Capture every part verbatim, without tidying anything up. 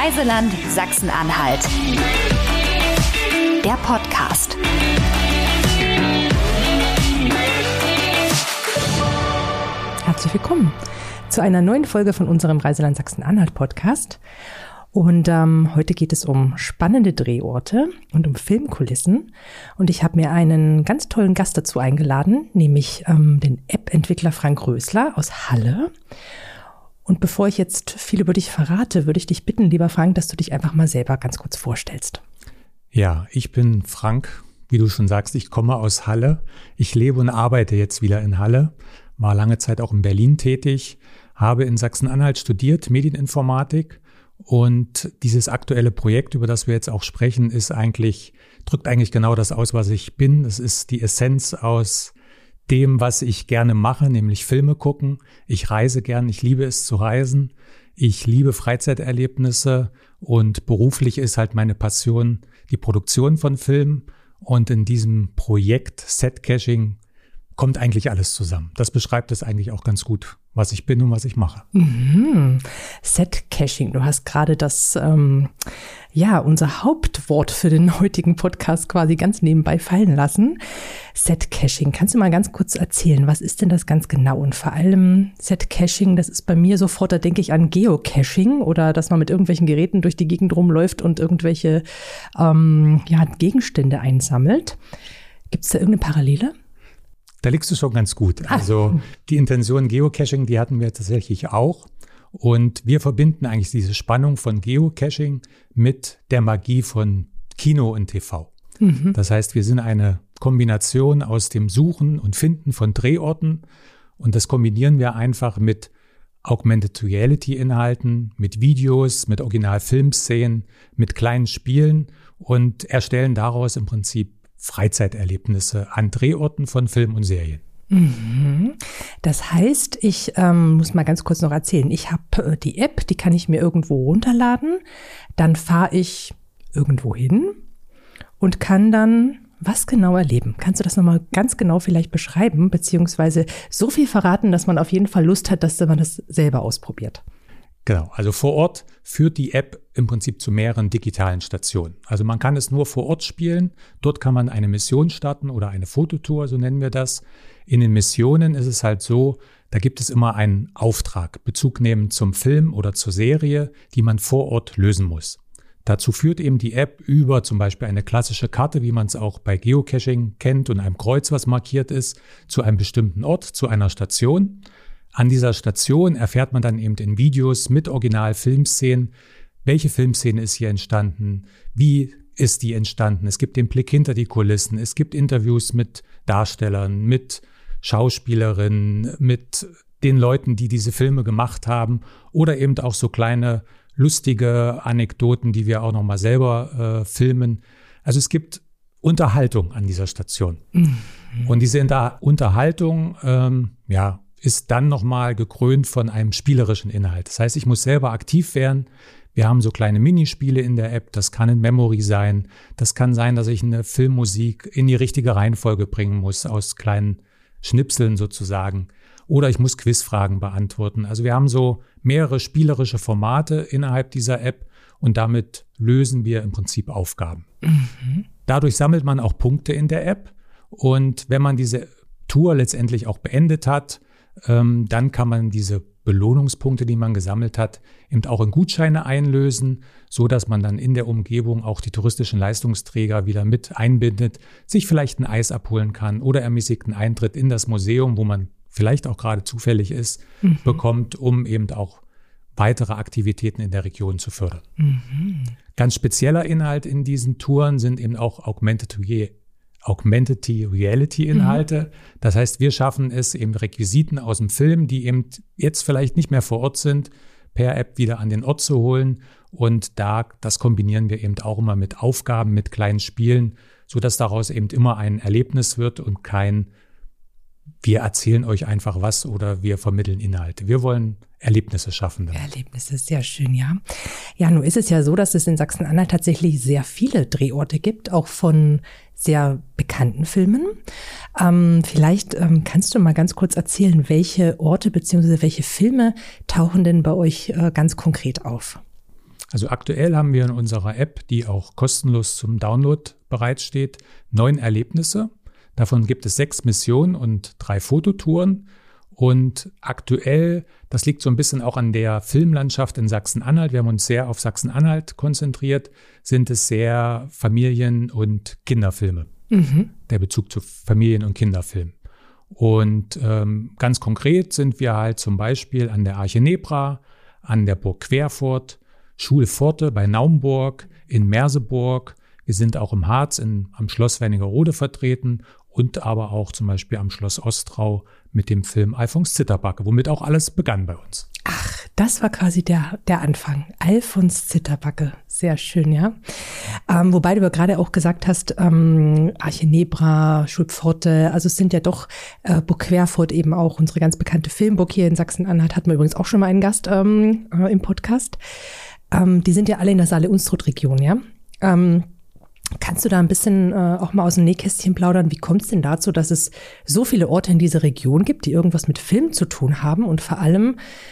Reiseland Sachsen-Anhalt. Der Podcast. Herzlich willkommen zu einer neuen Folge von unserem Reiseland Sachsen-Anhalt Podcast. Und ähm, heute geht es um spannende Drehorte und um Filmkulissen. Und ich habe mir einen ganz tollen Gast dazu eingeladen, nämlich ähm, den App-Entwickler Frank Rösler aus Halle. Und bevor ich jetzt viel über dich verrate, würde ich dich bitten, lieber Frank, dass du dich einfach mal selber ganz kurz vorstellst. Ja, ich bin Frank, wie du schon sagst, ich komme aus Halle. Ich lebe und arbeite jetzt wieder in Halle, war lange Zeit auch in Berlin tätig, habe in Sachsen-Anhalt studiert, Medieninformatik. Und dieses aktuelle Projekt, über das wir jetzt auch sprechen, ist eigentlich, drückt eigentlich genau das aus, was ich bin. Das ist die Essenz aus dem, was ich gerne mache, nämlich Filme gucken. Ich reise gern, ich liebe es zu reisen. Ich liebe Freizeiterlebnisse und beruflich ist halt meine Passion die Produktion von Filmen. Und in diesem Projekt Set-Caching kommt eigentlich alles zusammen. Das beschreibt es eigentlich auch ganz gut, was ich bin und was ich mache. Mhm. Set-Caching, du hast gerade das, ähm, ja, unser Hauptwort für den heutigen Podcast quasi ganz nebenbei fallen lassen. Set-Caching, kannst du mal ganz kurz erzählen, was ist denn das ganz genau? Und vor allem Set-Caching, das ist bei mir sofort, da denke ich an Geocaching oder dass man mit irgendwelchen Geräten durch die Gegend rumläuft und irgendwelche ähm, ja, Gegenstände einsammelt. Gibt es da irgendeine Parallele? Da liegst du schon ganz gut. Also die Intention Geocaching, die hatten wir tatsächlich auch. Und wir verbinden eigentlich diese Spannung von Geocaching mit der Magie von Kino und T V. Mhm. Das heißt, wir sind eine Kombination aus dem Suchen und Finden von Drehorten. Und das kombinieren wir einfach mit Augmented Reality Inhalten, mit Videos, mit Originalfilmszenen, mit kleinen Spielen und erstellen daraus im Prinzip Freizeiterlebnisse an Drehorten von Film und Serien. Mhm. Das heißt, ich ähm, muss mal ganz kurz noch erzählen, ich habe äh, die App, die kann ich mir irgendwo runterladen, dann fahre ich irgendwo hin und kann dann was genau erleben. Kannst du das nochmal ganz genau vielleicht beschreiben, beziehungsweise so viel verraten, dass man auf jeden Fall Lust hat, dass man das selber ausprobiert? Genau, also vor Ort führt die App im Prinzip zu mehreren digitalen Stationen. Also man kann es nur vor Ort spielen. Dort kann man eine Mission starten oder eine Fototour, so nennen wir das. In den Missionen ist es halt so, da gibt es immer einen Auftrag, Bezug nehmen zum Film oder zur Serie, die man vor Ort lösen muss. Dazu führt eben die App über zum Beispiel eine klassische Karte, wie man es auch bei Geocaching kennt und einem Kreuz, was markiert ist, zu einem bestimmten Ort, zu einer Station. An dieser Station erfährt man dann eben in Videos mit Original-Filmszenen, welche Filmszene ist hier entstanden, wie ist die entstanden. Es gibt den Blick hinter die Kulissen, es gibt Interviews mit Darstellern, mit Schauspielerinnen, mit den Leuten, die diese Filme gemacht haben oder eben auch so kleine lustige Anekdoten, die wir auch nochmal selber äh, filmen. Also es gibt Unterhaltung an dieser Station. Mhm. Und diese Inter- Unterhaltung, ähm, ja, ist dann nochmal gekrönt von einem spielerischen Inhalt. Das heißt, ich muss selber aktiv werden. Wir haben so kleine Minispiele in der App. Das kann in Memory sein. Das kann sein, dass ich eine Filmmusik in die richtige Reihenfolge bringen muss, aus kleinen Schnipseln sozusagen. Oder ich muss Quizfragen beantworten. Also wir haben so mehrere spielerische Formate innerhalb dieser App und damit lösen wir im Prinzip Aufgaben. Mhm. Dadurch sammelt man auch Punkte in der App. Und wenn man diese Tour letztendlich auch beendet hat, Ähm, dann kann man diese Belohnungspunkte, die man gesammelt hat, eben auch in Gutscheine einlösen, so dass man dann in der Umgebung auch die touristischen Leistungsträger wieder mit einbindet, sich vielleicht ein Eis abholen kann oder ermäßigten Eintritt in das Museum, wo man vielleicht auch gerade zufällig ist, mhm. bekommt, um eben auch weitere Aktivitäten in der Region zu fördern. Mhm. Ganz spezieller Inhalt in diesen Touren sind eben auch Augmented Reality. Augmented Reality Inhalte. Mhm. Das heißt, wir schaffen es eben Requisiten aus dem Film, die eben jetzt vielleicht nicht mehr vor Ort sind, per App wieder an den Ort zu holen. Und da, das kombinieren wir eben auch immer mit Aufgaben, mit kleinen Spielen, sodass daraus eben immer ein Erlebnis wird und kein wir erzählen euch einfach was oder wir vermitteln Inhalte. Wir wollen Erlebnisse schaffen. Damit. Erlebnisse, sehr schön, ja. Ja, nun ist es ja so, dass es in Sachsen-Anhalt tatsächlich sehr viele Drehorte gibt, auch von sehr bekannten Filmen. Ähm, vielleicht ähm, kannst du mal ganz kurz erzählen, welche Orte bzw. welche Filme tauchen denn bei euch äh, ganz konkret auf? Also aktuell haben wir in unserer App, die auch kostenlos zum Download bereitsteht, neun Erlebnisse. Davon gibt es sechs Missionen und drei Fototouren. Und aktuell, das liegt so ein bisschen auch an der Filmlandschaft in Sachsen-Anhalt, wir haben uns sehr auf Sachsen-Anhalt konzentriert, sind es sehr Familien- und Kinderfilme. Mhm. Der Bezug zu Familien- und Kinderfilmen. Und ähm, ganz konkret sind wir halt zum Beispiel an der Arche Nebra, an der Burg Querfurt, Schulpforte bei Naumburg, in Merseburg. Wir sind auch im Harz in, am Schloss Wernigerode vertreten und aber auch zum Beispiel am Schloss Ostrau mit dem Film Alfons Zitterbacke, womit auch alles begann bei uns. Ach, das war quasi der, der Anfang. Alfons Zitterbacke. Sehr schön, ja. Ähm, wobei du ja gerade auch gesagt hast, ähm, Arche Nebra, Schulpforte, also es sind ja doch äh, Burg Querfurt eben auch unsere ganz bekannte Filmburg hier in Sachsen-Anhalt. Hatten wir übrigens auch schon mal einen Gast ähm, äh, im Podcast. Ähm, die sind ja alle in der Saale-Unstrut-Region, ja. Ähm, Kannst du da ein bisschen äh, auch mal aus dem Nähkästchen plaudern? Wie kommt es denn dazu, dass es so viele Orte in dieser Region gibt, die irgendwas mit Film zu tun haben? Und vor allem,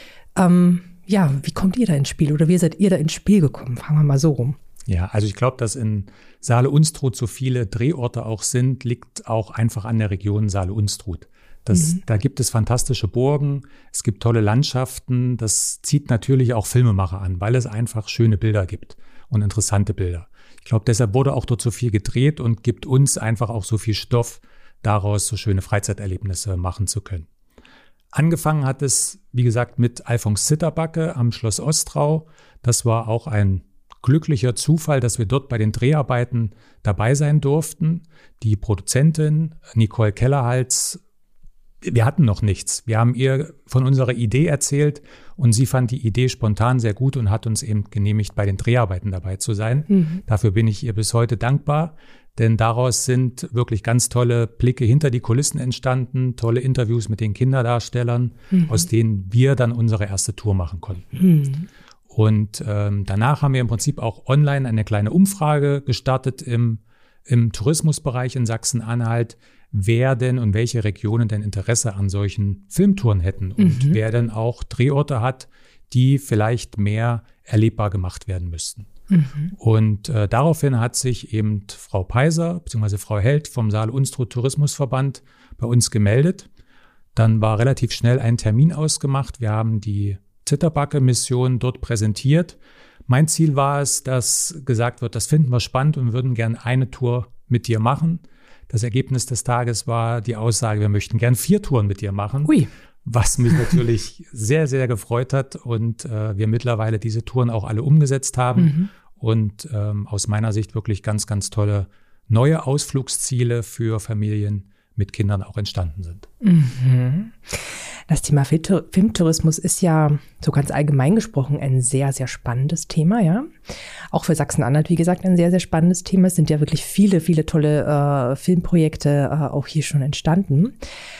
ähm, ja, wie kommt ihr da ins Spiel oder wie seid ihr da ins Spiel gekommen? Fangen wir mal so rum. Ja, also ich glaube, dass in Saale-Unstrut so viele Drehorte auch sind, liegt auch einfach an der Region Saale-Unstrut. Das, mhm. Da gibt es fantastische Burgen, es gibt tolle Landschaften. Das zieht natürlich auch Filmemacher an, weil es einfach schöne Bilder gibt und interessante Bilder. Ich glaube, deshalb wurde auch dort so viel gedreht und gibt uns einfach auch so viel Stoff, daraus so schöne Freizeiterlebnisse machen zu können. Angefangen hat es, wie gesagt, mit Alfons Zitterbacke am Schloss Ostrau. Das war auch ein glücklicher Zufall, dass wir dort bei den Dreharbeiten dabei sein durften. Die Produzentin Nicole Kellerhals, wir hatten noch nichts. Wir haben ihr von unserer Idee erzählt und sie fand die Idee spontan sehr gut und hat uns eben genehmigt, bei den Dreharbeiten dabei zu sein. Mhm. Dafür bin ich ihr bis heute dankbar, denn daraus sind wirklich ganz tolle Blicke hinter die Kulissen entstanden, tolle Interviews mit den Kinderdarstellern, mhm. aus denen wir dann unsere erste Tour machen konnten. Mhm. Und ähm, danach haben wir im Prinzip auch online eine kleine Umfrage gestartet im, im Tourismusbereich in Sachsen-Anhalt, wer denn und welche Regionen denn Interesse an solchen Filmtouren hätten und mhm. wer denn auch Drehorte hat, die vielleicht mehr erlebbar gemacht werden müssten. Mhm. Und äh, daraufhin hat sich eben Frau Peiser bzw. Frau Held vom Saale-Unstrut Tourismusverband bei uns gemeldet. Dann war relativ schnell ein Termin ausgemacht. Wir haben die Zitterbacke-Mission dort präsentiert. Mein Ziel war es, dass gesagt wird, das finden wir spannend und würden gerne eine Tour mit dir machen. Das Ergebnis des Tages war die Aussage, wir möchten gern vier Touren mit dir machen, Ui. Was mich natürlich sehr, sehr gefreut hat und äh, wir mittlerweile diese Touren auch alle umgesetzt haben mhm. und ähm, aus meiner Sicht wirklich ganz, ganz tolle neue Ausflugsziele für Familien mit Kindern auch entstanden sind. Mhm. Das Thema Filmtourismus ist ja so ganz allgemein gesprochen ein sehr, sehr spannendes Thema, ja. Auch für Sachsen-Anhalt, wie gesagt, ein sehr, sehr spannendes Thema. Es sind ja wirklich viele, viele tolle äh, Filmprojekte äh, auch hier schon entstanden.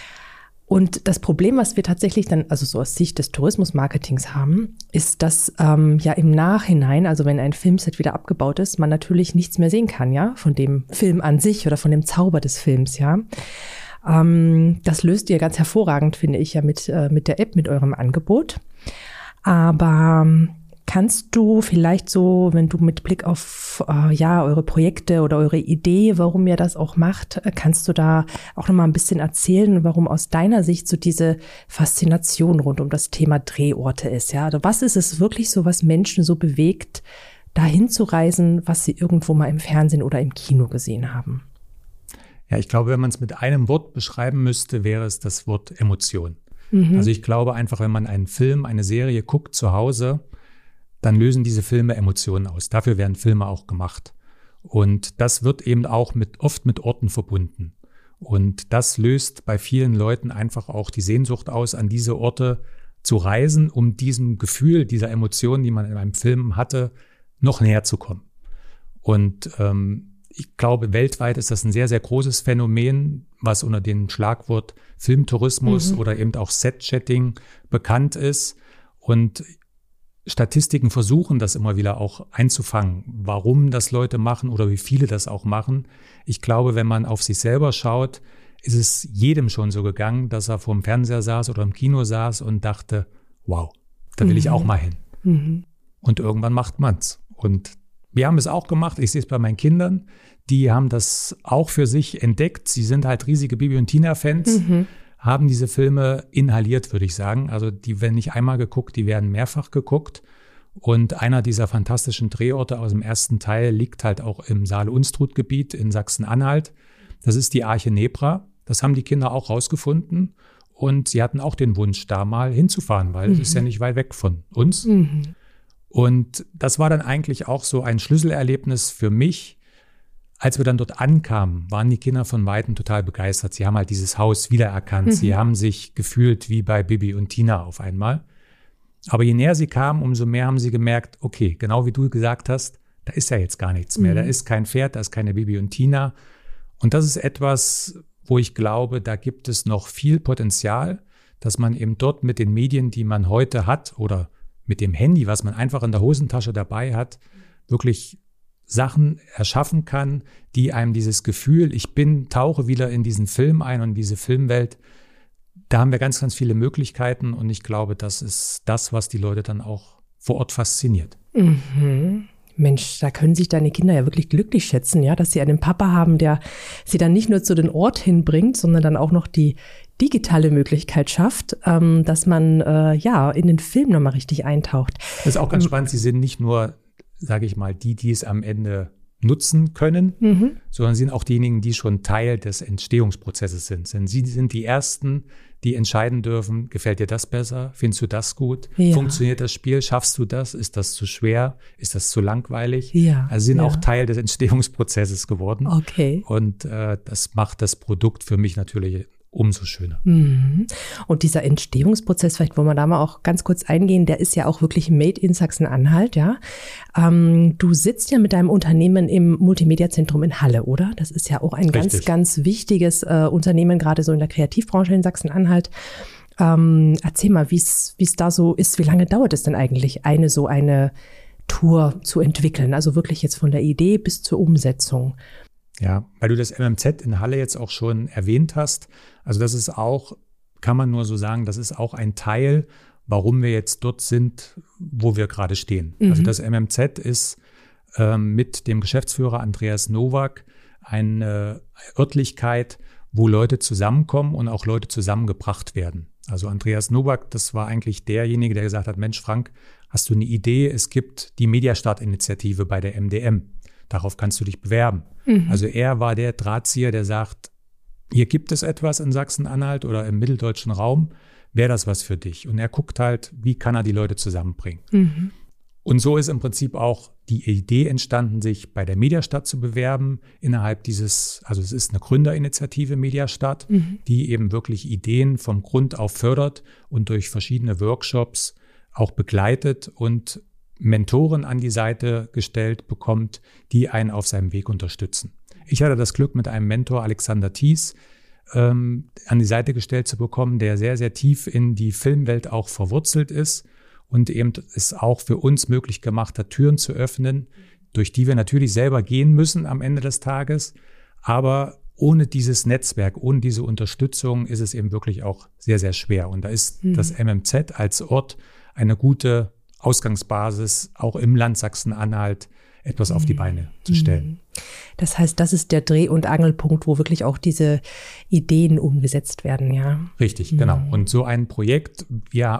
Und das Problem, was wir tatsächlich dann, also so aus Sicht des Tourismusmarketings haben, ist, dass ähm, ja im Nachhinein, also wenn ein Filmset wieder abgebaut ist, man natürlich nichts mehr sehen kann, ja, von dem Film an sich oder von dem Zauber des Films, ja. Ähm, das löst ihr ganz hervorragend, finde ich, ja mit, äh, mit der App, mit eurem Angebot. Aber kannst du vielleicht so, wenn du mit Blick auf äh, ja eure Projekte oder eure Idee, warum ihr das auch macht, kannst du da auch noch mal ein bisschen erzählen, warum aus deiner Sicht so diese Faszination rund um das Thema Drehorte ist? Ja, also was ist es wirklich so, was Menschen so bewegt, dahin zu reisen, was sie irgendwo mal im Fernsehen oder im Kino gesehen haben? Ja, ich glaube, wenn man es mit einem Wort beschreiben müsste, wäre es das Wort Emotion. Mhm. Also ich glaube einfach, wenn man einen Film, eine Serie guckt zu Hause, dann lösen diese Filme Emotionen aus. Dafür werden Filme auch gemacht. Und das wird eben auch mit, oft mit Orten verbunden. Und das löst bei vielen Leuten einfach auch die Sehnsucht aus, an diese Orte zu reisen, um diesem Gefühl, dieser Emotionen, die man in einem Film hatte, noch näher zu kommen. Und ähm, ich glaube, weltweit ist das ein sehr, sehr großes Phänomen, was unter dem Schlagwort Filmtourismus mhm. oder eben auch Set-Chatting bekannt ist. Und Statistiken versuchen das immer wieder auch einzufangen, warum das Leute machen oder wie viele das auch machen. Ich glaube, wenn man auf sich selber schaut, ist es jedem schon so gegangen, dass er vor dem Fernseher saß oder im Kino saß und dachte, wow, da will mhm. ich auch mal hin. Mhm. und irgendwann macht man's. Und wir haben es auch gemacht, ich sehe es bei meinen Kindern, die haben das auch für sich entdeckt. Sie sind halt riesige Bibi und Tina-Fans, mhm. haben diese Filme inhaliert, würde ich sagen. Also die werden nicht einmal geguckt, die werden mehrfach geguckt. Und einer dieser fantastischen Drehorte aus dem ersten Teil liegt halt auch im Saale-Unstrut-Gebiet in Sachsen-Anhalt. Das ist die Arche Nebra. Das haben die Kinder auch rausgefunden. Und sie hatten auch den Wunsch, da mal hinzufahren, weil es mhm. ist ja nicht weit weg von uns. Mhm. Und das war dann eigentlich auch so ein Schlüsselerlebnis für mich. Als wir dann dort ankamen, waren die Kinder von Weitem total begeistert. Sie haben halt dieses Haus wiedererkannt. Mhm. Sie haben sich gefühlt wie bei Bibi und Tina auf einmal. Aber je näher sie kamen, umso mehr haben sie gemerkt, okay, genau wie du gesagt hast, da ist ja jetzt gar nichts mehr. Mhm. Da ist kein Pferd, da ist keine Bibi und Tina. Und das ist etwas, wo ich glaube, da gibt es noch viel Potenzial, dass man eben dort mit den Medien, die man heute hat oder mit dem Handy, was man einfach in der Hosentasche dabei hat, wirklich Sachen erschaffen kann, die einem dieses Gefühl, ich bin, tauche wieder in diesen Film ein und diese Filmwelt, da haben wir ganz, ganz viele Möglichkeiten und ich glaube, das ist das, was die Leute dann auch vor Ort fasziniert. Mhm. Mensch, da können sich deine Kinder ja wirklich glücklich schätzen, ja, dass sie einen Papa haben, der sie dann nicht nur zu den Ort hinbringt, sondern dann auch noch die digitale Möglichkeit schafft, ähm, dass man äh, ja in den Film nochmal richtig eintaucht. Das ist auch ganz ähm, spannend. Sie sind nicht nur, sage ich mal, die, die es am Ende nutzen können, mhm. sondern sind auch diejenigen, die schon Teil des Entstehungsprozesses sind. Denn sie sind die Ersten, die entscheiden dürfen, gefällt dir das besser? Findest du das gut? Ja. Funktioniert das Spiel? Schaffst du das? Ist das zu schwer? Ist das zu langweilig? Ja. Also sie sind ja. auch Teil des Entstehungsprozesses geworden. Okay. Und äh, das macht das Produkt für mich natürlich umso schöner. Mhm. Und dieser Entstehungsprozess, vielleicht wollen wir da mal auch ganz kurz eingehen, der ist ja auch wirklich made in Sachsen-Anhalt, ja. Ähm, du sitzt ja mit deinem Unternehmen im Multimedia-Zentrum in Halle, oder? Das ist ja auch ein Richtig. ganz, ganz wichtiges äh, Unternehmen, gerade so in der Kreativbranche in Sachsen-Anhalt. Ähm, erzähl mal, wie es wie es da so ist. Wie lange dauert es denn eigentlich, eine so eine Tour zu entwickeln? Also wirklich jetzt von der Idee bis zur Umsetzung. Ja, weil du das M M Z in Halle jetzt auch schon erwähnt hast. Also das ist auch, kann man nur so sagen, das ist auch ein Teil, warum wir jetzt dort sind, wo wir gerade stehen. Mhm. Also das M M Z ist ähm, mit dem Geschäftsführer Andreas Nowak eine Örtlichkeit, wo Leute zusammenkommen und auch Leute zusammengebracht werden. Also Andreas Nowak, das war eigentlich derjenige, der gesagt hat, Mensch Frank, hast du eine Idee? Es gibt die Mediastart-Initiative bei der M D M. Darauf kannst du dich bewerben. Mhm. Also er war der Drahtzieher, der sagt, hier gibt es etwas in Sachsen-Anhalt oder im mitteldeutschen Raum, wäre das was für dich? Und er guckt halt, wie kann er die Leute zusammenbringen? Mhm. Und so ist im Prinzip auch die Idee entstanden, sich bei der Mediastadt zu bewerben, innerhalb dieses, also es ist eine Gründerinitiative Mediastadt, mhm. die eben wirklich Ideen vom Grund auf fördert und durch verschiedene Workshops auch begleitet und Mentoren an die Seite gestellt bekommt, die einen auf seinem Weg unterstützen. Ich hatte das Glück, mit einem Mentor, Alexander Thies, ähm, an die Seite gestellt zu bekommen, der sehr, sehr tief in die Filmwelt auch verwurzelt ist und eben es auch für uns möglich gemacht hat, Türen zu öffnen, durch die wir natürlich selber gehen müssen am Ende des Tages. Aber ohne dieses Netzwerk, ohne diese Unterstützung ist es eben wirklich auch sehr, sehr schwer. Und da ist mhm. das M M Z als Ort eine gute Ausgangsbasis, auch im Land Sachsen-Anhalt etwas auf die Beine zu stellen. Das heißt, das ist der Dreh- und Angelpunkt, wo wirklich auch diese Ideen umgesetzt werden, ja? Richtig, mhm. genau. Und so ein Projekt, wir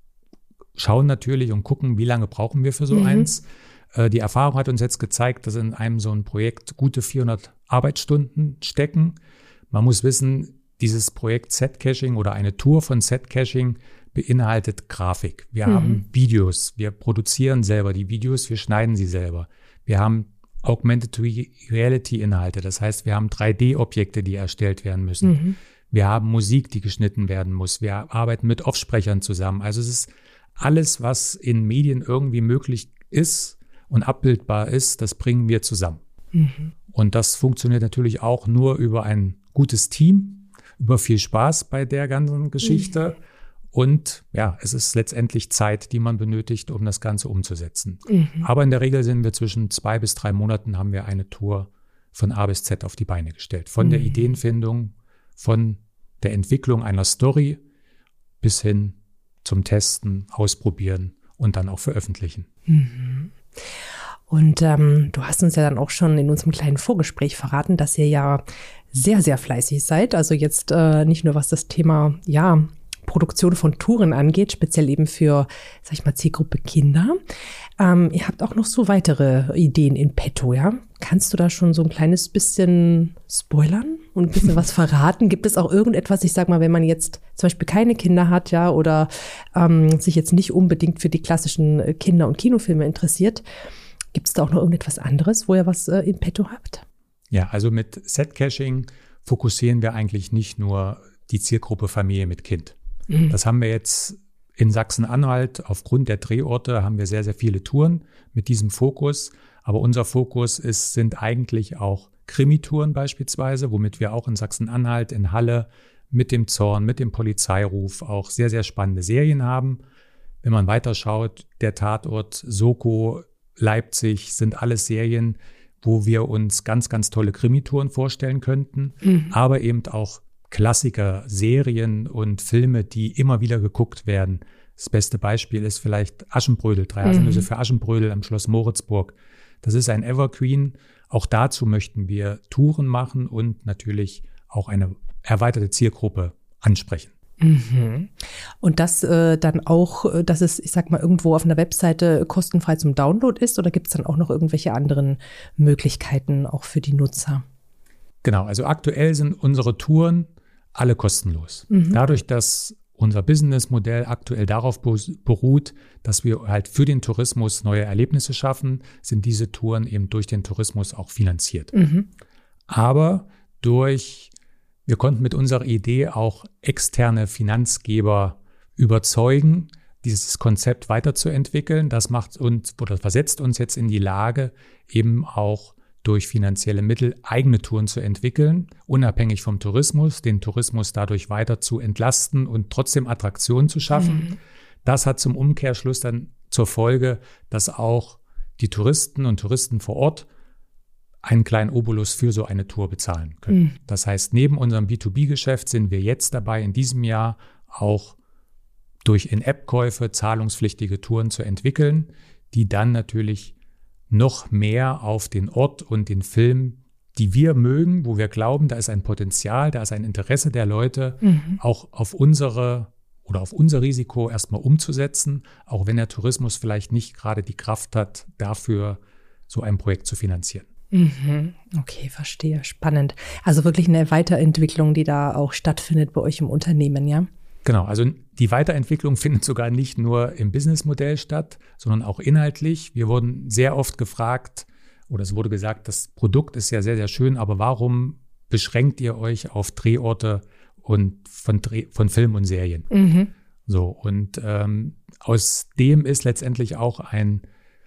schauen natürlich und gucken, wie lange brauchen wir für so mhm. eins. Äh, die Erfahrung hat uns jetzt gezeigt, dass in einem so ein Projekt gute vierhundert Arbeitsstunden stecken. Man muss wissen, dieses Projekt Set-Caching oder eine Tour von Set-Caching beinhaltet Grafik. Wir mhm. haben Videos, wir produzieren selber die Videos, wir schneiden sie selber. Wir haben Augmented Reality Inhalte, das heißt, wir haben drei D-Objekte, die erstellt werden müssen. Mhm. Wir haben Musik, die geschnitten werden muss. Wir arbeiten mit Offsprechern zusammen. Also es ist alles, was in Medien irgendwie möglich ist und abbildbar ist, das bringen wir zusammen. Mhm. Und das funktioniert natürlich auch nur über ein gutes Team, über viel Spaß bei der ganzen Geschichte. Mhm. Und ja, es ist letztendlich Zeit, die man benötigt, um das Ganze umzusetzen. Mhm. Aber in der Regel sind wir zwischen zwei bis drei Monaten haben wir eine Tour von A bis Z auf die Beine gestellt. Von mhm. der Ideenfindung, von der Entwicklung einer Story bis hin zum Testen, Ausprobieren und dann auch veröffentlichen. Mhm. Und ähm, du hast uns ja dann auch schon in unserem kleinen Vorgespräch verraten, dass ihr ja sehr, sehr fleißig seid. Also jetzt äh, nicht nur was das Thema, ja, Produktion von Touren angeht, speziell eben für, sag ich mal, Zielgruppe Kinder. Ähm, ihr habt auch noch so weitere Ideen in petto, ja? Kannst du da schon so ein kleines bisschen spoilern und ein bisschen was verraten? Gibt es auch irgendetwas, ich sag mal, wenn man jetzt zum Beispiel keine Kinder hat, ja, oder ähm, sich jetzt nicht unbedingt für die klassischen Kinder- und Kinofilme interessiert, gibt es da auch noch irgendetwas anderes, wo ihr was äh, in petto habt? Ja, also mit Set-Caching fokussieren wir eigentlich nicht nur die Zielgruppe Familie mit Kind. Mhm. Das haben wir jetzt in Sachsen-Anhalt. Aufgrund der Drehorte haben wir sehr, sehr viele Touren mit diesem Fokus. Aber unser Fokus ist, sind eigentlich auch Krimitouren beispielsweise, womit wir auch in Sachsen-Anhalt, in Halle mit dem Zorn, mit dem Polizeiruf auch sehr, sehr spannende Serien haben. Wenn man weiterschaut, der Tatort, Soko, Leipzig sind alles Serien, wo wir uns ganz, ganz tolle Krimitouren vorstellen könnten, mhm. aber eben auch Klassiker, Serien und Filme, die immer wieder geguckt werden. Das beste Beispiel ist vielleicht Aschenbrödel, drei Haselnüsse mhm. für Aschenbrödel am Schloss Moritzburg. Das ist ein Evergreen. Auch dazu möchten wir Touren machen und natürlich auch eine erweiterte Zielgruppe ansprechen. Mhm. Und das äh, dann auch, dass es, ich sag mal, irgendwo auf einer Webseite kostenfrei zum Download ist, oder gibt es dann auch noch irgendwelche anderen Möglichkeiten auch für die Nutzer? Genau, also aktuell sind unsere Touren alle kostenlos. Mhm. Dadurch, dass unser Businessmodell aktuell darauf beruht, dass wir halt für den Tourismus neue Erlebnisse schaffen, sind diese Touren eben durch den Tourismus auch finanziert. Mhm. Aber durch Wir konnten mit unserer Idee auch externe Finanzgeber überzeugen, dieses Konzept weiterzuentwickeln. Das macht uns oder versetzt uns jetzt in die Lage, eben auch durch finanzielle Mittel eigene Touren zu entwickeln, unabhängig vom Tourismus, den Tourismus dadurch weiter zu entlasten und trotzdem Attraktionen zu schaffen. Mhm. Das hat zum Umkehrschluss dann zur Folge, dass auch die Touristen und Touristen vor Ort einen kleinen Obolus für so eine Tour bezahlen können. Mhm. Das heißt, neben unserem B zwei B-Geschäft sind wir jetzt dabei, in diesem Jahr auch durch In-App-Käufe zahlungspflichtige Touren zu entwickeln, die dann natürlich noch mehr auf den Ort und den Film, die wir mögen, wo wir glauben, da ist ein Potenzial, da ist ein Interesse der Leute, mhm. auch auf unsere oder auf unser Risiko erstmal umzusetzen, auch wenn der Tourismus vielleicht nicht gerade die Kraft hat, dafür so ein Projekt zu finanzieren. Mhm. Okay, verstehe. Spannend. Also wirklich eine Weiterentwicklung, die da auch stattfindet bei euch im Unternehmen, ja? Genau, also die Weiterentwicklung findet sogar nicht nur im Businessmodell statt, sondern auch inhaltlich. Wir wurden sehr oft gefragt, oder es wurde gesagt, das Produkt ist ja sehr, sehr schön, aber warum beschränkt ihr euch auf Drehorte und von, Dreh, von Film und Serien? Mhm. So, und ähm, aus dem ist letztendlich auch ein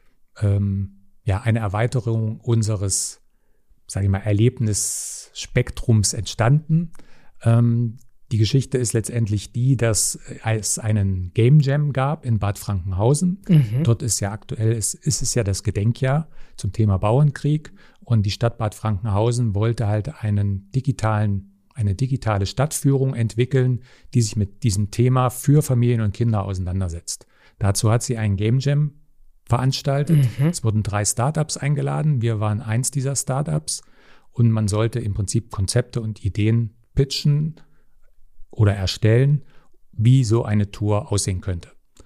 ähm, ja, eine Erweiterung unseres, sage ich mal, Erlebnisspektrums entstanden. Ähm, die Geschichte ist letztendlich die, dass es einen Game Jam gab in Bad Frankenhausen. Mhm. Dort ist ja aktuell, ist, ist es ja das Gedenkjahr zum Thema Bauernkrieg. Und die Stadt Bad Frankenhausen wollte halt einen digitalen, eine digitale Stadtführung entwickeln, die sich mit diesem Thema für Familien und Kinder auseinandersetzt. Dazu hat sie einen Game Jam veranstaltet. Mhm. Es wurden drei Startups eingeladen. Wir waren eins dieser Startups und man sollte im Prinzip Konzepte und Ideen pitchen oder erstellen, wie so eine Tour aussehen könnte.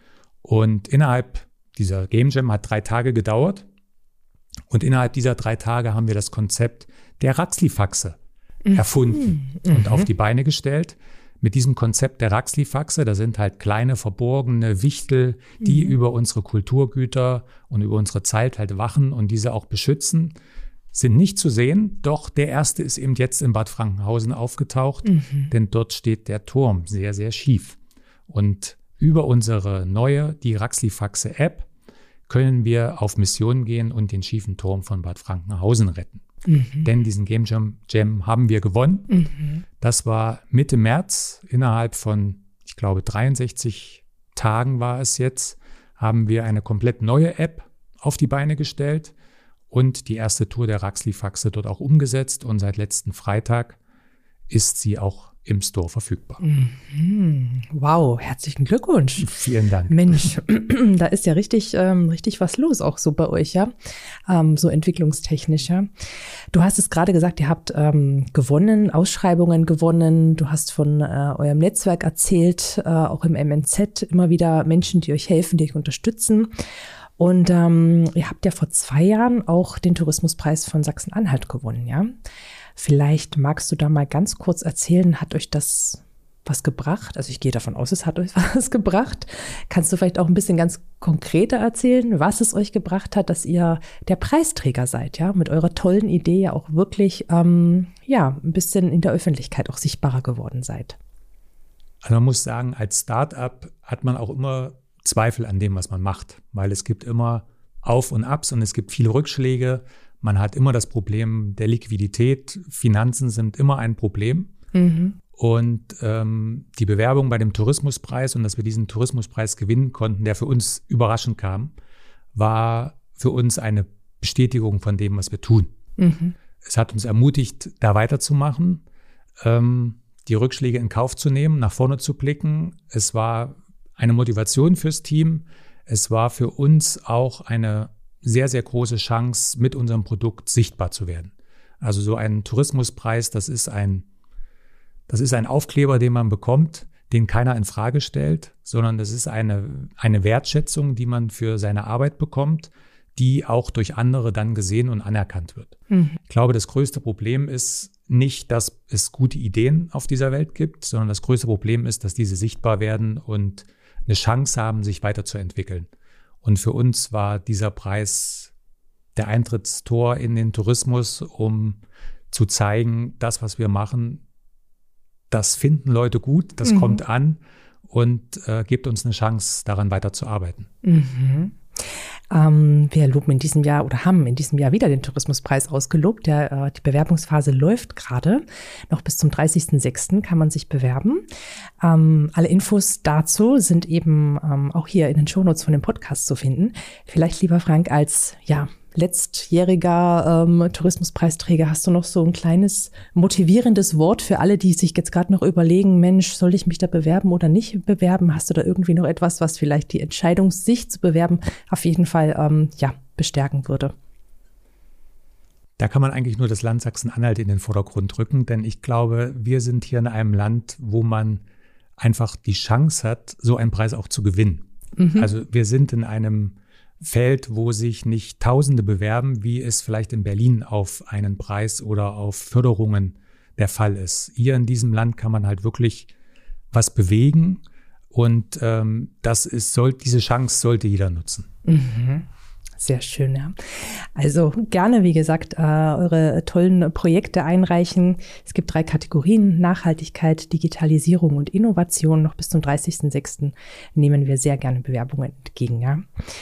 Und innerhalb dieser Game Jam hat drei Tage gedauert und innerhalb dieser drei Tage haben wir das Konzept der Raxlifaxe mhm. erfunden mhm. und auf die Beine gestellt. Mit diesem Konzept der Raxlifaxe, da sind halt kleine, verborgene Wichtel, die mhm. über unsere Kulturgüter und über unsere Zeit halt wachen und diese auch beschützen, sind nicht zu sehen. Doch der erste ist eben jetzt in Bad Frankenhausen aufgetaucht, mhm. denn dort steht der Turm sehr, sehr schief. Und über unsere neue, die Raxlifaxe-App, können wir auf Mission gehen und den schiefen Turm von Bad Frankenhausen retten. Mhm. Denn diesen Game Jam, Jam haben wir gewonnen. Mhm. Das war Mitte März. Innerhalb von, ich glaube, dreiundsechzig Tagen war es jetzt, haben wir eine komplett neue App auf die Beine gestellt und die erste Tour der Raxlifaxe dort auch umgesetzt. Und seit letzten Freitag ist sie auch im Store verfügbar. Mhm. Wow, herzlichen Glückwunsch. Vielen Dank. Mensch, da ist ja richtig, ähm, richtig was los auch so bei euch, ja, ähm, so entwicklungstechnisch, ja. Du hast es gerade gesagt, ihr habt ähm, gewonnen, Ausschreibungen gewonnen. Du hast von äh, eurem Netzwerk erzählt, äh, auch im M N Z immer wieder Menschen, die euch helfen, die euch unterstützen. Und ähm, ihr habt ja vor zwei Jahren auch den Tourismuspreis von Sachsen-Anhalt gewonnen, ja. Vielleicht magst du da mal ganz kurz erzählen, hat euch das was gebracht? Also ich gehe davon aus, es hat euch was gebracht. Kannst du vielleicht auch ein bisschen ganz konkreter erzählen, was es euch gebracht hat, dass ihr der Preisträger seid, ja, mit eurer tollen Idee ja auch wirklich, ähm, ja, ein bisschen in der Öffentlichkeit auch sichtbarer geworden seid? Also man muss sagen, als Start-up hat man auch immer Zweifel an dem, was man macht, weil es gibt immer Auf und Abs und es gibt viele Rückschläge. Man hat immer das Problem der Liquidität. Finanzen sind immer ein Problem. Mhm. Und ähm, die Bewerbung bei dem Tourismuspreis und dass wir diesen Tourismuspreis gewinnen konnten, der für uns überraschend kam, war für uns eine Bestätigung von dem, was wir tun. Mhm. Es hat uns ermutigt, da weiterzumachen, ähm, die Rückschläge in Kauf zu nehmen, nach vorne zu blicken. Es war eine Motivation fürs Team. Es war für uns auch eine sehr, sehr große Chance, mit unserem Produkt sichtbar zu werden. Also so ein Tourismuspreis, das ist ein, das ist ein Aufkleber, den man bekommt, den keiner in Frage stellt, sondern das ist eine, eine Wertschätzung, die man für seine Arbeit bekommt, die auch durch andere dann gesehen und anerkannt wird. Mhm. Ich glaube, das größte Problem ist nicht, dass es gute Ideen auf dieser Welt gibt, sondern das größte Problem ist, dass diese sichtbar werden und eine Chance haben, sich weiterzuentwickeln. Und für uns war dieser Preis der Eintrittstor in den Tourismus, um zu zeigen, das, was wir machen, das finden Leute gut, das mhm. kommt an und äh, gibt uns eine Chance, daran weiterzuarbeiten. Mhm. Ähm, wir loben in diesem Jahr oder haben in diesem Jahr wieder den Tourismuspreis ausgelobt. Der, äh, die Bewerbungsphase läuft gerade. Noch bis zum dreißigsten sechsten kann man sich bewerben. Ähm, alle Infos dazu sind eben ähm, auch hier in den Shownotes von dem Podcast zu finden. Vielleicht, lieber Frank, als ja letztjähriger ähm, Tourismuspreisträger, hast du noch so ein kleines motivierendes Wort für alle, die sich jetzt gerade noch überlegen, Mensch, soll ich mich da bewerben oder nicht bewerben? Hast du da irgendwie noch etwas, was vielleicht die Entscheidung, sich zu bewerben, auf jeden Fall ähm, ja bestärken würde? Da kann man eigentlich nur das Land Sachsen-Anhalt in den Vordergrund rücken, denn ich glaube, wir sind hier in einem Land, wo man einfach die Chance hat, so einen Preis auch zu gewinnen. Mhm. Also wir sind in einem Feld, wo sich nicht Tausende bewerben, wie es vielleicht in Berlin auf einen Preis oder auf Förderungen der Fall ist. Hier in diesem Land kann man halt wirklich was bewegen und ähm, das ist, soll, diese Chance sollte jeder nutzen. Mhm. Sehr schön, ja. Also gerne, wie gesagt, äh, eure tollen Projekte einreichen. Es gibt drei Kategorien: Nachhaltigkeit, Digitalisierung und Innovation. Noch bis zum dreißigsten sechsten nehmen wir sehr gerne Bewerbungen entgegen, ja.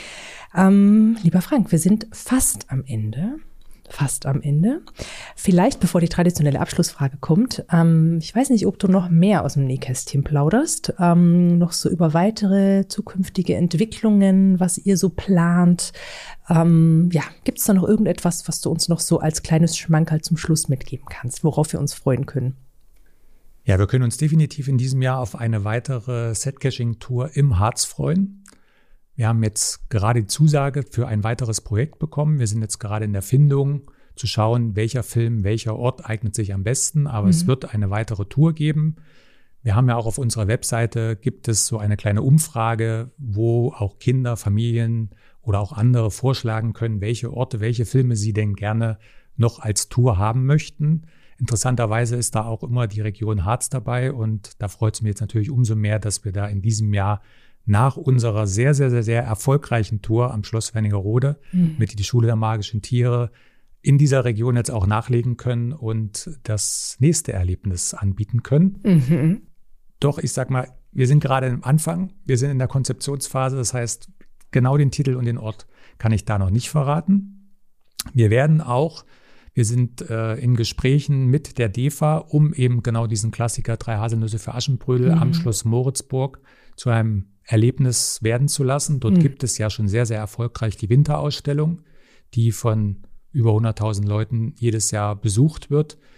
Ähm, lieber Frank, wir sind fast am Ende. Fast am Ende. Vielleicht, bevor die traditionelle Abschlussfrage kommt, ähm, ich weiß nicht, ob du noch mehr aus dem Nähkästchen plauderst, ähm, noch so über weitere zukünftige Entwicklungen, was ihr so plant. Ähm, ja, gibt es da noch irgendetwas, was du uns noch so als kleines Schmankerl zum Schluss mitgeben kannst, worauf wir uns freuen können? Ja, wir können uns definitiv in diesem Jahr auf eine weitere Set-Caching-Tour im Harz freuen. Wir haben jetzt gerade die Zusage für ein weiteres Projekt bekommen. Wir sind jetzt gerade in der Findung, zu schauen, welcher Film, welcher Ort eignet sich am besten. Aber mhm. es wird eine weitere Tour geben. Wir haben ja auch auf unserer Webseite, gibt es so eine kleine Umfrage, wo auch Kinder, Familien oder auch andere vorschlagen können, welche Orte, welche Filme sie denn gerne noch als Tour haben möchten. Interessanterweise ist da auch immer die Region Harz dabei. Und da freut es mich jetzt natürlich umso mehr, dass wir da in diesem Jahr nach unserer sehr, sehr, sehr, sehr erfolgreichen Tour am Schloss Wernigerode mhm. mit die Schule der magischen Tiere in dieser Region jetzt auch nachlegen können und das nächste Erlebnis anbieten können. Mhm. Doch, ich sag mal, wir sind gerade am Anfang, wir sind in der Konzeptionsphase, das heißt, genau den Titel und den Ort kann ich da noch nicht verraten. Wir werden auch, wir sind äh, in Gesprächen mit der D E F A, um eben genau diesen Klassiker Drei Haselnüsse für Aschenbrödel mhm. am Schloss Moritzburg zu einem Erlebnis werden zu lassen. Dort mhm. gibt es ja schon sehr, sehr erfolgreich die Winterausstellung, die von über hunderttausend Leuten jedes Jahr besucht wird.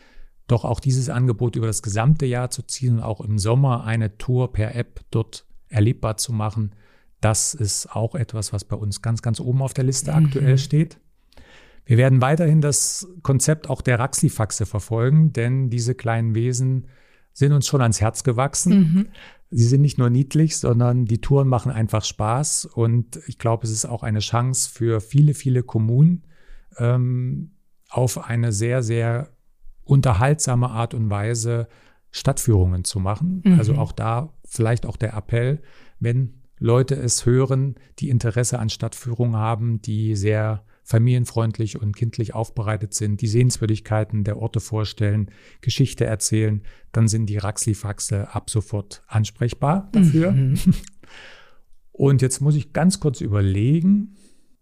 doch auch dieses Angebot über das gesamte Jahr zu ziehen und auch im Sommer eine Tour per App dort erlebbar zu machen, das ist auch etwas, was bei uns ganz, ganz oben auf der Liste mhm. aktuell steht. Wir werden weiterhin das Konzept auch der Raxi-Faxe verfolgen, denn diese kleinen Wesen sind uns schon ans Herz gewachsen. Mhm. Sie sind nicht nur niedlich, sondern die Touren machen einfach Spaß. Und ich glaube, es ist auch eine Chance für viele, viele Kommunen, ähm, auf eine sehr, sehr unterhaltsame Art und Weise Stadtführungen zu machen. Mhm. Also auch da vielleicht auch der Appell, wenn Leute es hören, die Interesse an Stadtführungen haben, die sehr familienfreundlich und kindlich aufbereitet sind, die Sehenswürdigkeiten der Orte vorstellen, Geschichte erzählen, dann sind die Raxi-Faxe ab sofort ansprechbar dafür. Mhm. Und jetzt muss ich ganz kurz überlegen,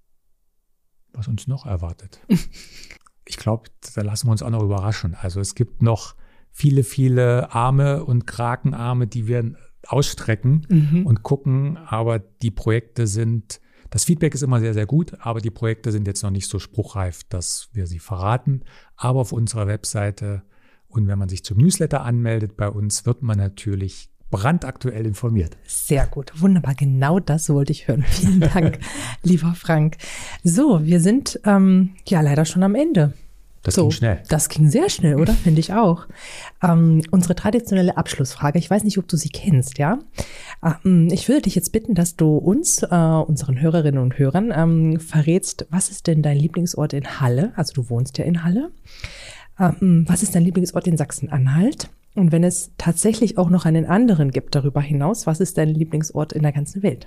was uns noch erwartet. Ich glaube, da lassen wir uns auch noch überraschen. Also es gibt noch viele, viele Arme und Krakenarme, die wir ausstrecken mhm. und gucken, aber die Projekte sind, das Feedback ist immer sehr, sehr gut, aber die Projekte sind jetzt noch nicht so spruchreif, dass wir sie verraten. Aber auf unserer Webseite und wenn man sich zum Newsletter anmeldet bei uns, wird man natürlich brandaktuell informiert. Sehr gut, wunderbar, genau das wollte ich hören. Vielen Dank, lieber Frank. So, wir sind ähm, ja leider schon am Ende. Das so, ging schnell. Das ging sehr schnell, oder? Finde ich auch. Ähm, unsere traditionelle Abschlussfrage, ich weiß nicht, ob du sie kennst, ja? Ähm, ich würde dich jetzt bitten, dass du uns, äh, unseren Hörerinnen und Hörern, ähm, verrätst, was ist denn dein Lieblingsort in Halle? Also du wohnst ja in Halle. Ähm, was ist dein Lieblingsort in Sachsen-Anhalt? Und wenn es tatsächlich auch noch einen anderen gibt darüber hinaus, was ist dein Lieblingsort in der ganzen Welt?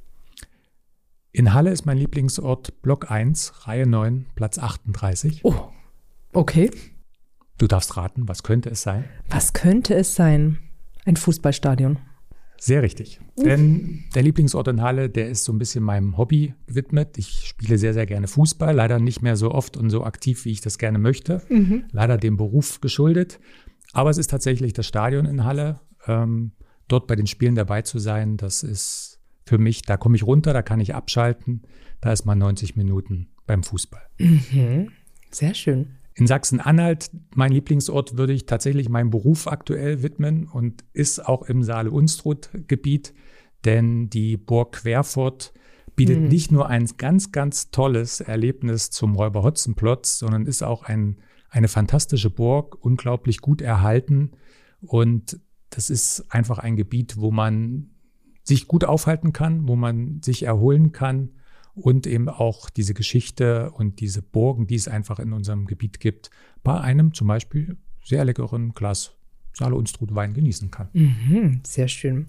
In Halle ist mein Lieblingsort Block eins, Reihe neun, Platz achtunddreißig. Oh. Okay. Du darfst raten, was könnte es sein? Was könnte es sein? Ein Fußballstadion. Sehr richtig. Uh. Denn der Lieblingsort in Halle, der ist so ein bisschen meinem Hobby gewidmet. Ich spiele sehr, sehr gerne Fußball. Leider nicht mehr so oft und so aktiv, wie ich das gerne möchte. Mhm. Leider dem Beruf geschuldet. Aber es ist tatsächlich das Stadion in Halle. Ähm, dort bei den Spielen dabei zu sein, das ist für mich, da komme ich runter, da kann ich abschalten. Da ist man neunzig Minuten beim Fußball. Mhm. Sehr schön. In Sachsen-Anhalt, mein Lieblingsort, würde ich tatsächlich meinem Beruf aktuell widmen und ist auch im Saale-Unstrut-Gebiet, denn die Burg Querfurt bietet mhm. nicht nur ein ganz, ganz tolles Erlebnis zum Räuber Hotzenplotz, sondern ist auch ein, eine fantastische Burg, unglaublich gut erhalten und das ist einfach ein Gebiet, wo man sich gut aufhalten kann, wo man sich erholen kann. Und eben auch diese Geschichte und diese Burgen, die es einfach in unserem Gebiet gibt, bei einem zum Beispiel sehr leckeren Glas Saale-Unstrut-Wein genießen kann. Mhm, sehr schön.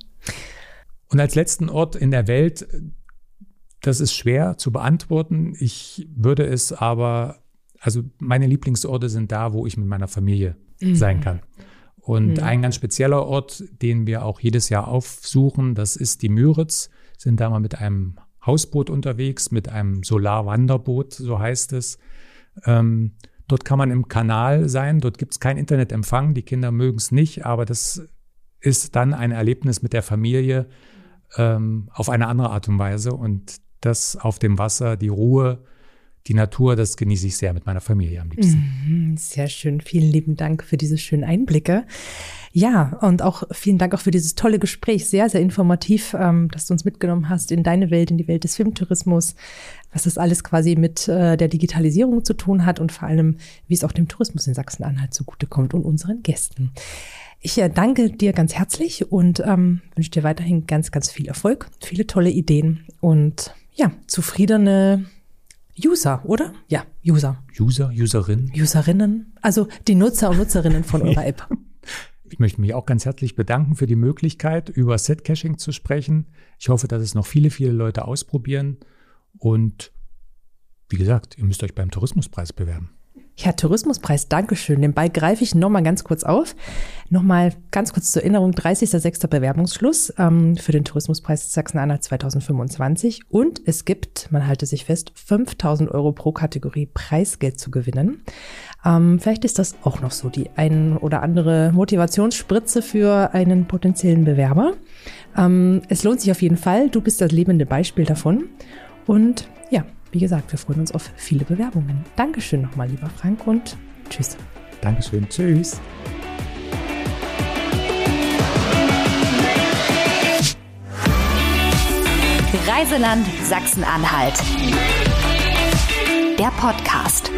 Und als letzten Ort in der Welt, das ist schwer zu beantworten. Ich würde es aber, also meine Lieblingsorte sind da, wo ich mit meiner Familie mhm. sein kann. Und mhm. ein ganz spezieller Ort, den wir auch jedes Jahr aufsuchen, das ist die Müritz, sind da mal mit einem Hausboot unterwegs, mit einem Solarwanderboot, so heißt es. Ähm, dort kann man im Kanal sein, dort gibt es keinen Internetempfang, die Kinder mögen es nicht, aber das ist dann ein Erlebnis mit der Familie ähm, auf eine andere Art und Weise und das auf dem Wasser, die Ruhe, die Natur, das genieße ich sehr mit meiner Familie am liebsten. Sehr schön, vielen lieben Dank für diese schönen Einblicke. Ja, und auch vielen Dank auch für dieses tolle Gespräch, sehr, sehr informativ, ähm, dass du uns mitgenommen hast in deine Welt, in die Welt des Filmtourismus, was das alles quasi mit äh, der Digitalisierung zu tun hat und vor allem, wie es auch dem Tourismus in Sachsen-Anhalt zugutekommt und unseren Gästen. Ich äh, danke dir ganz herzlich und ähm, wünsche dir weiterhin ganz, ganz viel Erfolg, viele tolle Ideen und ja, zufriedene User, oder? Ja, User. User, Userinnen. Userinnen, also die Nutzer und Nutzerinnen von eurer ja. App. Ich möchte mich auch ganz herzlich bedanken für die Möglichkeit, über Set-Caching zu sprechen. Ich hoffe, dass es noch viele, viele Leute ausprobieren. Und wie gesagt, ihr müsst euch beim Tourismuspreis bewerben. Ja, Tourismuspreis, Dankeschön. Den Ball greife ich nochmal ganz kurz auf. Nochmal ganz kurz zur Erinnerung, dreißigster sechster Bewerbungsschluss ähm, für den Tourismuspreis Sachsen-Anhalt zweitausendfünfundzwanzig. Und es gibt, man halte sich fest, fünftausend Euro pro Kategorie Preisgeld zu gewinnen. Ähm, vielleicht ist das auch noch so die ein oder andere Motivationsspritze für einen potenziellen Bewerber. Ähm, es lohnt sich auf jeden Fall. Du bist das lebende Beispiel davon. Und ja, wie gesagt, wir freuen uns auf viele Bewerbungen. Dankeschön nochmal, lieber Frank, und tschüss. Dankeschön. Tschüss. Reiseland Sachsen-Anhalt. Der Podcast.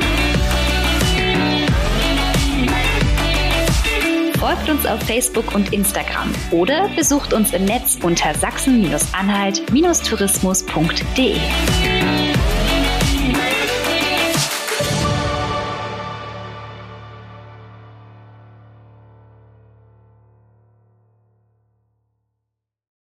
Folgt uns auf Facebook und Instagram oder besucht uns im Netz unter sachsen Anhalt Tourismus punkt de.